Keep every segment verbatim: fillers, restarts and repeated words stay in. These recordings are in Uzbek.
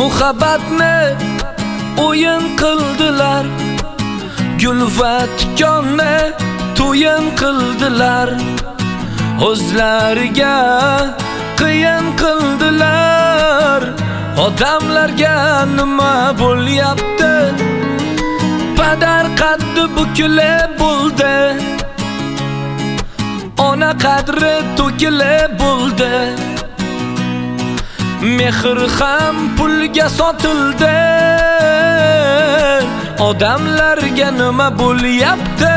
muhabbatni o'yin qildilar, gul va tikonni to'yin qildilar, o'zlariga qiyin qildilar. Odamlarga nima bo'lyapti? Padar qaddi bukile bo'ldi, ona qadri to'kile bo'ldi. Mehr ham pulga sotildi. Odamlarga nima bo'lyapti?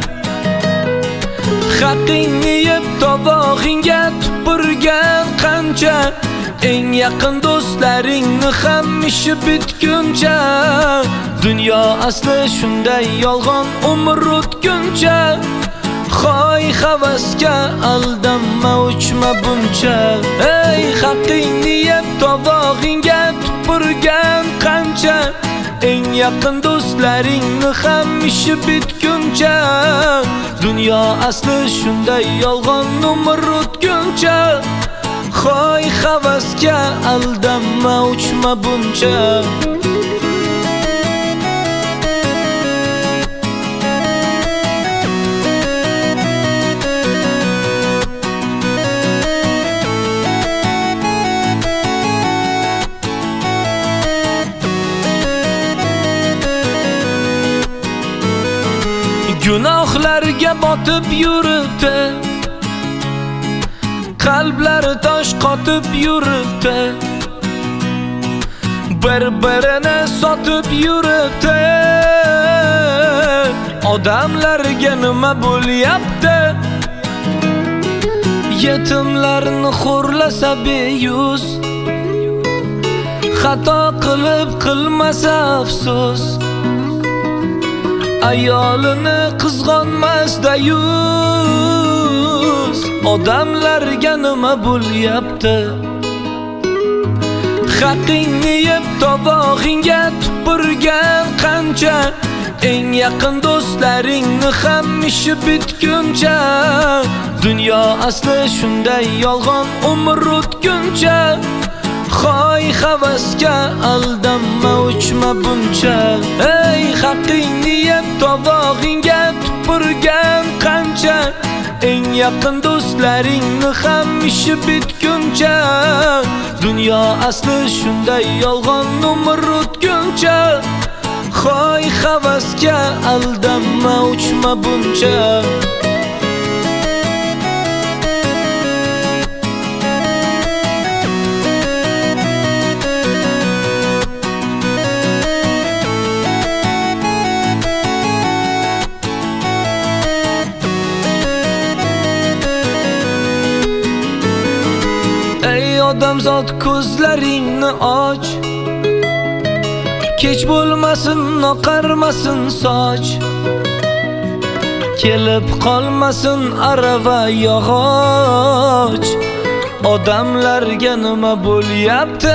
Haqingni yeb tovog'ingga tupurgan qancha, eng yaqin do'stlaringni ham ishi bitguncha. Dunyo asli shunday yolg'on umr o'tguncha. Xoy havasga aldanma, uchma buncha. Ey haqingni yeb tovog'ingga tupurgan qancha, eng yaqin do'stlaringni ham ishi bitguncha. Dunyo asli shunday yolg'on umr o'tguncha. Xoy havasga aldanma, uchma buncha. Gunohlarga botib yuribdi, qalblari tosh qotib yuribdi, bir-birini sotib yuribdi. Odamlarga nima bo'lyapti? Yetimlarni xo'rlasa beyuz, xato qilib qilmasa afsus, ayolini qizg'onmasda yuz. Odamlarga nima bo'lyapti? Haqingni yeb tovog'ingga tupurgan qancha, eng yaqin do'stlaringni ham ishi bitguncha. Dunyo asli shunday yolg'on umr o'tguncha. Xoy havasga aldanma, uchma buncha. Ey haqingni yeb tovog'ingga tupurgan qancha, eng yaqin do'stlaringni ham ishi bitguncha. Dunyo asli shunday yolg'on umr o'tguncha. Xoy havasga aldanma, uchma buncha. Odamzod ko'zlaringni och, kech bo'lmasin, oqarmasin soch, kelib qolmasin arava yog'och. Odamlarga nima bo'lyapti?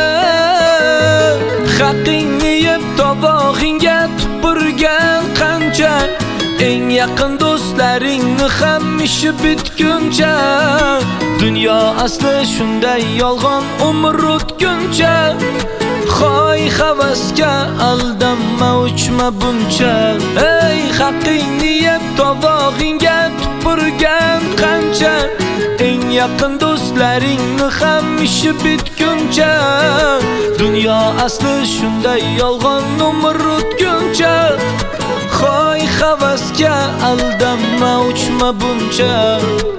Haqingni yeb tovog'ingga tupurgan qancha, eng yaqin do'stlaringni ham ishi bitguncha. Dunyo asli shunday yolg'on umr o'tguncha. Xoy havasga aldanma, uchma buncha. Ey haqingni yeb tovog'ingga tupurgan qancha, eng yaqin do'stlaringni ham ishi bitguncha. Dunyo asli shunday yolg'on umr o'tguncha. Xoy havasga aldanma, uchma buncha.